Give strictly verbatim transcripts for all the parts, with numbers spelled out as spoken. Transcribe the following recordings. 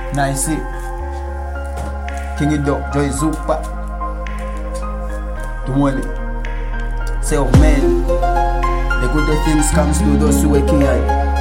Nice. King it up, Joy Zupa. Tumwele. Say of men. The good things comes to those who working hard.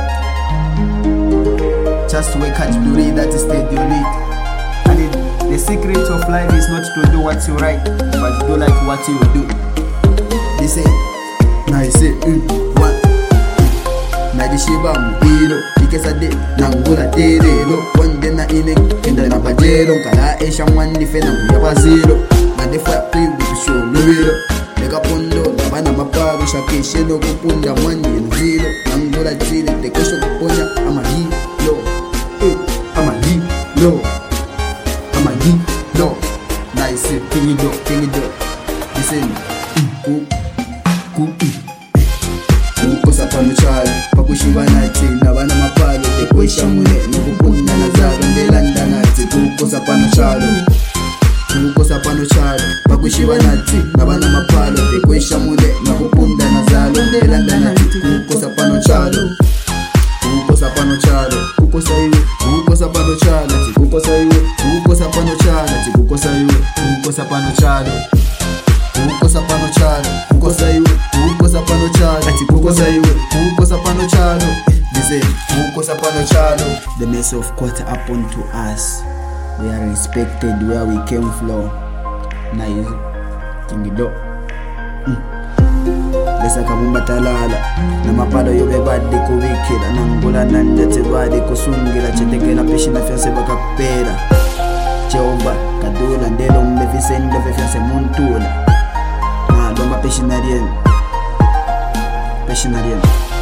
Just to wake up to read that instead you need. And it, the secret of life is not to do what you write, but to do like what you do. They say, nice. Mm, what? Na di shiba mpilo ikesa de nangula terelo wande na ine kenda na bajero kala esha mwandi fena kuya bazero na defa kwibu kusholo eka pondo bana maparo shakeshe no kupunda mwandi nzilo nangula jile tekesho kuponya amali lo amali lo amali lo nice kingido kingido listen ku ku Kukosa pano chalo pakushiba nati nabana mapalo tekwesha mune nukupunda nazalo ndelanda nati kukosa pano chalo kukosa pano chalo pakushiba nati nabana mapalo tekwesha mune nukupunda nazalo ndelanda nati kukosa pano chalo kukosa pano chalo kukosa iwe kukosa pano chalo kukosa iwe kukosa pano chalo kukosa iwe kukosa pano chalo kukosa pano chalo kukosa iwe kukosa pano chalo ati kukosa iwe kukosa pano chalo listen kukosa pano chalo the mess of caught upon to us we are respected where we came from na hizo kingido mm. Lesa kabumba talala na mapado yobe badi kubikira na ngula nandete badi kusungira chetekela peshi na fianse bakapera Jehova kadula ndelo mbefisende fianse muntula Domba peshinarien Peshinarien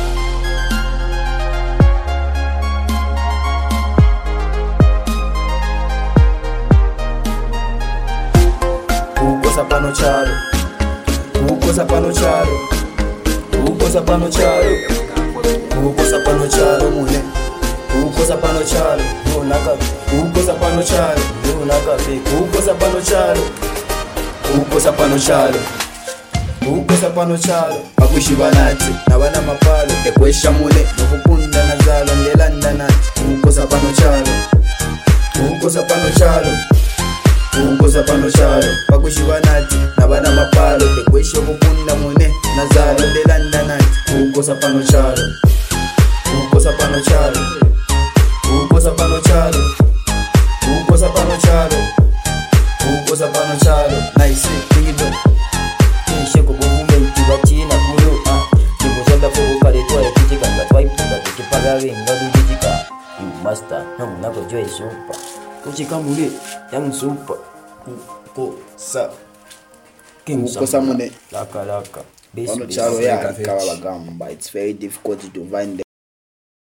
Kukosa pano chalo Kukosa pano chalo Kukosa pano chalo Kukosa pano chalo mune Kukosa pano chalo Unaka Kukosa pano chalo Unaka Kukosa pano chalo Kukosa pano chalo Kukosa pano chalo pakushiba nati nabana mapalo tekwesha mune nokupunda nazalo ndelanda nati kukosa pano chalo kukosa pano chalo kukosa pano chalo pakushiba nati nabana mapalo tekwesha kupunda mune nazalo ndelanda nati kukosa pano chalo kukosa pano chalo kukosa pano chalo kukosa pano chalo kukosa pano chalo nice kingido Sheko movement tibachina kulu ah Nibuzonda fugu karitwa ya kijika Ngatwaipuga tukipagawe ngadu kijika You master na munako joy super Kuchika muli yang super Kukosa Kukosa mune Laka laka Ono charo ya kawa bagamba. It's very difficult to find them